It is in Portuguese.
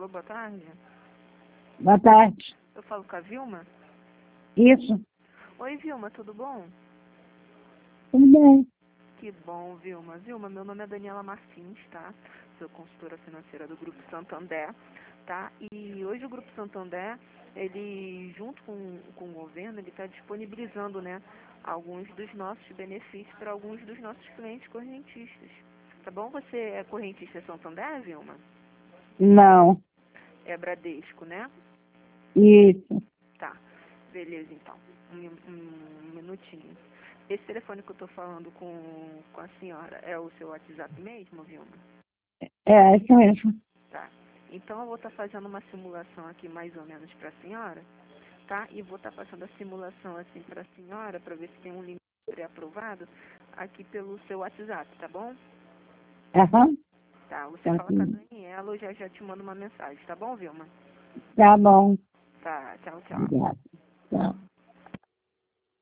Alô, boa tarde. Boa tarde. Eu falo com a Vilma? Isso. Oi, Vilma, tudo bom? Tudo bem. Que bom, Vilma. Vilma, meu nome é Daniela Martins, tá? Sou consultora financeira do Grupo Santander, tá? E hoje o Grupo Santander, ele, junto com o governo, ele está disponibilizando, né, alguns dos nossos benefícios para alguns dos nossos clientes correntistas. Tá bom? Você é correntista Santander, Vilma? Não. É Bradesco, né? Isso. Tá. Beleza, então. Um minutinho. Esse telefone que eu tô falando com a senhora é o seu WhatsApp mesmo, Vilma? É isso mesmo. Tá. Então eu vou estar fazendo uma simulação aqui mais ou menos para a senhora, tá? E vou estar passando a simulação assim para a senhora para ver se tem um limite pré-aprovado aqui pelo seu WhatsApp, tá bom? Aham. Tá. Você Tá, fala com a Daniela, eu já te mando uma mensagem, tá bom, Vilma? tá bom. Tá. Tchau, tchau. Obrigada. Tchau.